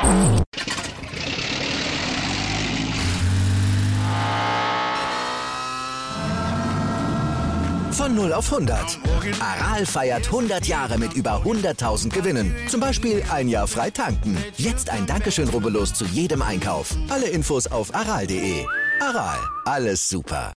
Von 0 auf 100. Aral feiert 100 Jahre mit über 100.000 Gewinnen. Zum Beispiel ein Jahr frei tanken. Jetzt ein Dankeschön, rubbellos zu jedem Einkauf. Alle Infos auf aral.de. Aral, alles super.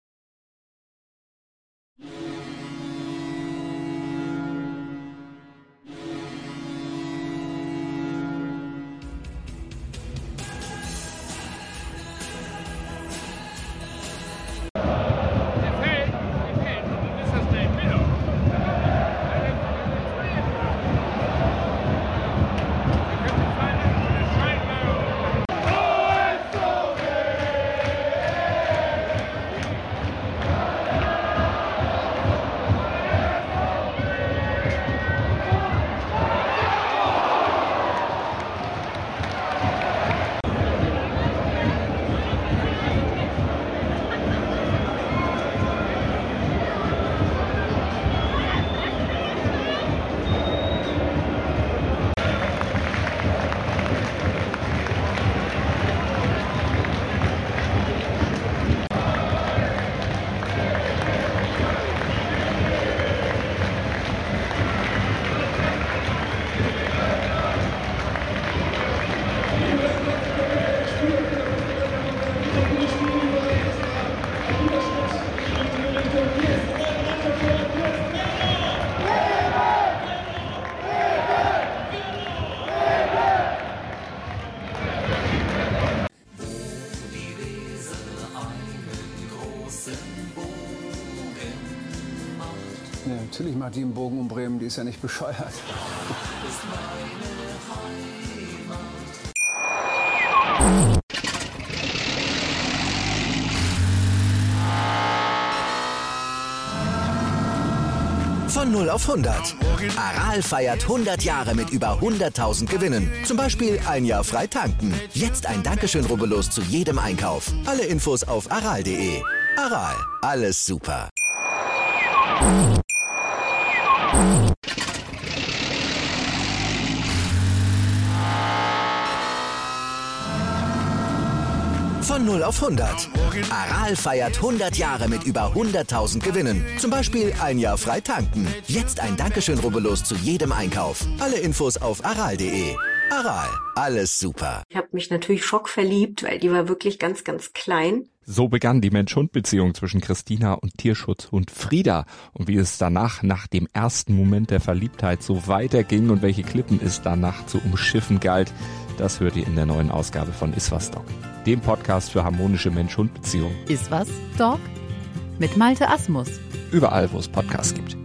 Ja, natürlich macht die einen Bogen um Bremen, die ist ja nicht bescheuert. Von 0 auf 100. Aral feiert 100 Jahre mit über 100.000 Gewinnen. Zum Beispiel ein Jahr frei tanken. Jetzt ein Dankeschön, rubbellos zu jedem Einkauf. Alle Infos auf aral.de. Aral, alles super. Von 0 auf 100. Aral feiert 100 Jahre mit über 100.000 Gewinnen. Zum Beispiel ein Jahr frei tanken. Jetzt ein Dankeschön, rubbellos zu jedem Einkauf. Alle Infos auf aral.de. Aral, alles super. Ich habe mich natürlich schockverliebt, weil die war wirklich ganz, ganz klein. So begann die Mensch-Hund-Beziehung zwischen Christina und Tierschutzhund Frieda. Und wie es danach, nach dem ersten Moment der Verliebtheit, so weiterging und welche Klippen es danach zu umschiffen galt, das hört ihr in der neuen Ausgabe von Iswas Dog, dem Podcast für harmonische Mensch-Hund-Beziehungen. Iswas Dog mit Malte Asmus. Überall, wo es Podcasts gibt.